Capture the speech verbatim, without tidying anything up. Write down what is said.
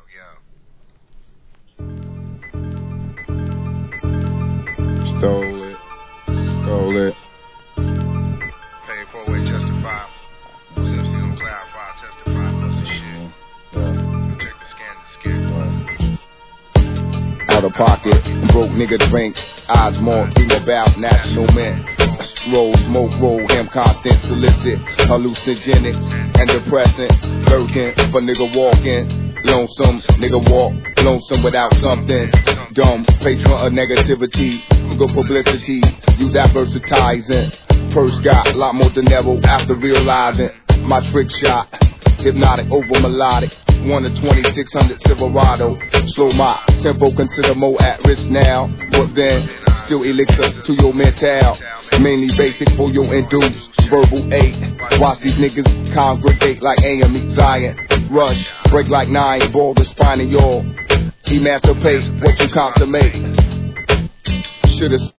Stole it. Stole it. Paid for way justify. Was M C on Cloud five testify? What's the shit? Yeah. Check the scan the skit. Out of pocket, broke nigga drink. Odds more, dream about national men. Roll, smoke, roll, hemp content, solicit, hallucinogenic and depressant. Birkin for nigga walking. Lonesome, nigga walk, lonesome without something. Dumb, patron of negativity, good publicity, use advertising. First got a lot more than ever after realizing my trick shot. Hypnotic over melodic, one to twenty-six hundred Silverado. Slow my tempo, consider more at risk now. But then, still elixir to your mental. Mainly basic for your induced verbal eight. Watch these niggas congregate like A M E Zion. Rush, break like nine, ball the spine of y'all. Emancipate what you consummate. Should've